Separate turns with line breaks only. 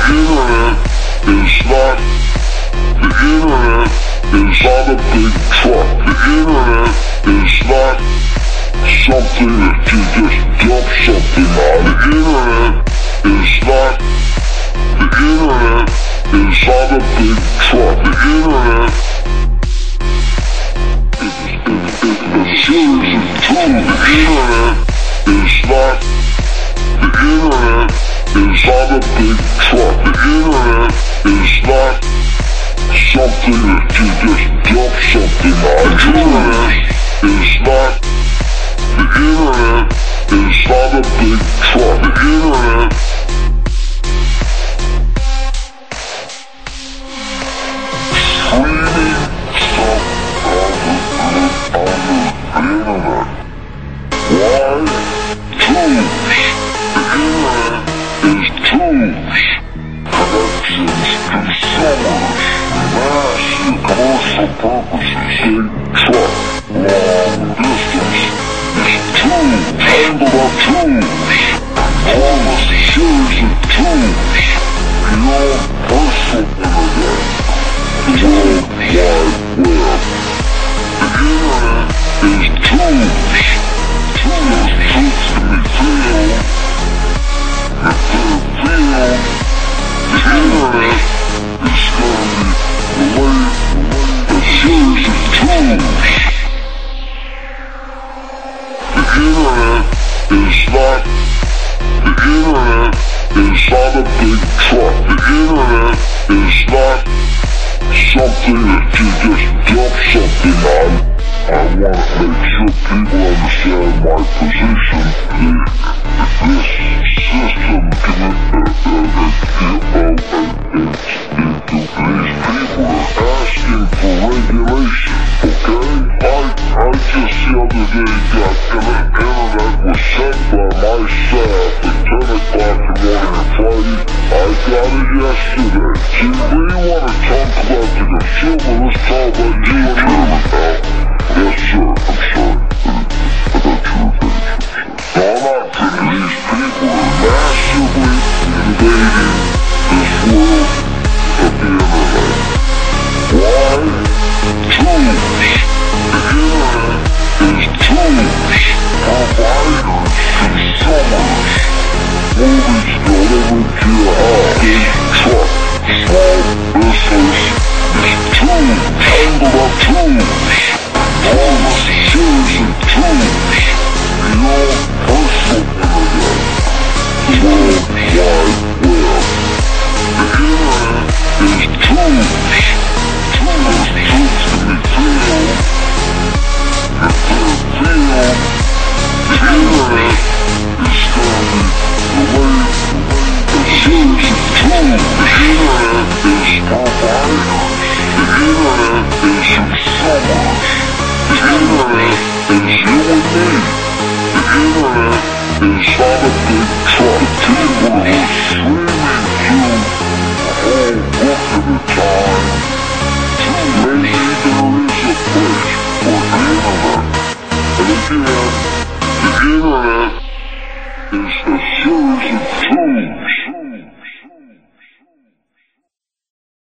internet is not a big truck. The internet is not something that you just dump something on. The internet is not a big truck. The internet is a series of tools. The internet is not a big truck. The internet is not something that you just dump something on. The internet is not a big truck. The internet streaming stuff on the internet. Why? Tools. The internet is tools. Connections, consumers, massive commercial purposes. Big truck, long distance. It's tools. Tangled up tools. Enormous series of tools. Your personal internet. The World Wide Web. The internet is tools. Tools can be filled. If they're filled, the internet is going to be a series of tools. The internet is not a big truck. The internet is not something that you just dump something on. I want to make sure people understand my position. This system these people are asking for regulation, okay? I just the other day got internet was sent by my staff at 10 o'clock in the morning on Friday. I got it yesterday. See, we want to talk about the consumer. Let's talk about you and me now. Yes, sir. I'm sorry. I thought you were finished. No, I'm not finished. These people are massively invading this world of the internet. Why? Tools. The internet is tools. Providers, consumers. Movies delivered to your house. Big truck. Small business. It's tools. Tangled up tools. Enormous series of tools. Your personal internet. The World Wide Web. The internet is tools. Tools can be filled. If they're filled, the internet is going to be a series of tools. The internet is providers. The internet is consumers. The internet is you and me. The internet is not a big truck. People are streaming through a whole book at a time. Maybe there is a place for the internet. And again, the internet